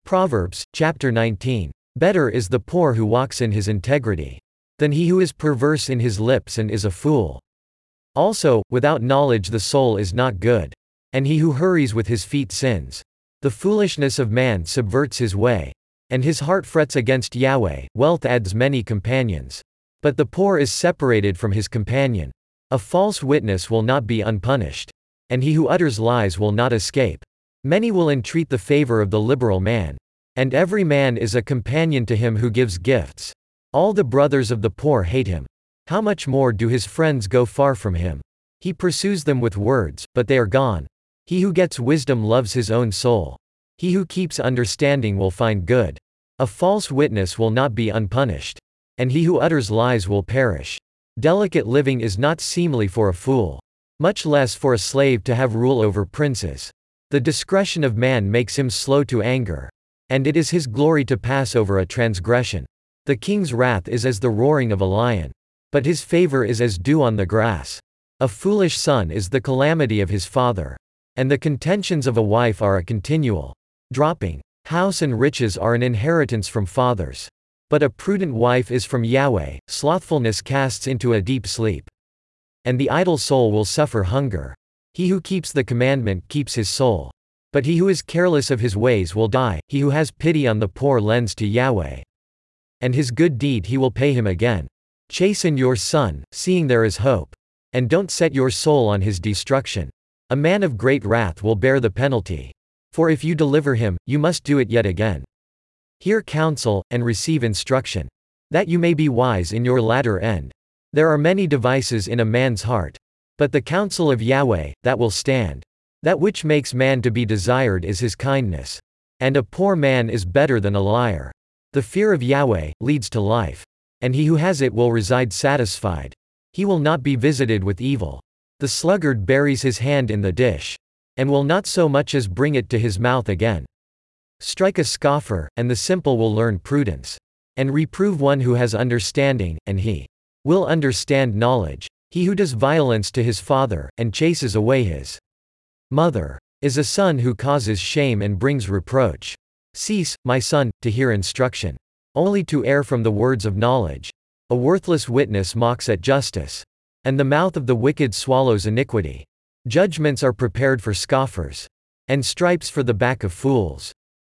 Proverbs, chapter 19. Better is the poor who walks in his integrity, than he who is perverse in his lips and is a fool. Also, without knowledge the soul is not good, and he who hurries with his feet sins. The foolishness of man subverts his way, and his heart frets against Yahweh. Wealth adds many companions, but the poor is separated from his companion. A false witness will not be unpunished, and he who utters lies will not escape. Many will entreat the favor of the liberal man, and every man is a companion to him who gives gifts. All the brothers of the poor hate him. How much more do his friends go far from him? He pursues them with words, but they are gone. He who gets wisdom loves his own soul. He who keeps understanding will find good. A false witness will not be unpunished, and he who utters lies will perish. Delicate living is not seemly for a fool, much less for a slave to have rule over princes. The discretion of man makes him slow to anger, and it is his glory to pass over a transgression. The king's wrath is as the roaring of a lion, but his favor is as dew on the grass. A foolish son is the calamity of his father, and the contentions of a wife are a continual dropping. House and riches are an inheritance from fathers, but a prudent wife is from Yahweh. Slothfulness casts into a deep sleep, and the idle soul will suffer hunger. He who keeps the commandment keeps his soul, but he who is careless of his ways will die. He who has pity on the poor lends to Yahweh, and his good deed he will pay him again. Chasten your son, seeing there is hope, and don't set your soul on his destruction. A man of great wrath will bear the penalty, for if you deliver him, you must do it yet again. Hear counsel, and receive instruction, that you may be wise in your latter end. There are many devices in a man's heart, but the counsel of Yahweh, that will stand. That which makes man to be desired is his kindness, and a poor man is better than a liar. The fear of Yahweh leads to life, and he who has it will reside satisfied. He will not be visited with evil. The sluggard buries his hand in the dish, and will not so much as bring it to his mouth again. Strike a scoffer, and the simple will learn prudence, and reprove one who has understanding, and he will understand knowledge. He who does violence to his father, and chases away his mother, is a son who causes shame and brings reproach. Cease, my son, to hear instruction, only to err from the words of knowledge. A worthless witness mocks at justice, and the mouth of the wicked swallows iniquity. Judgments are prepared for scoffers, and stripes for the back of fools.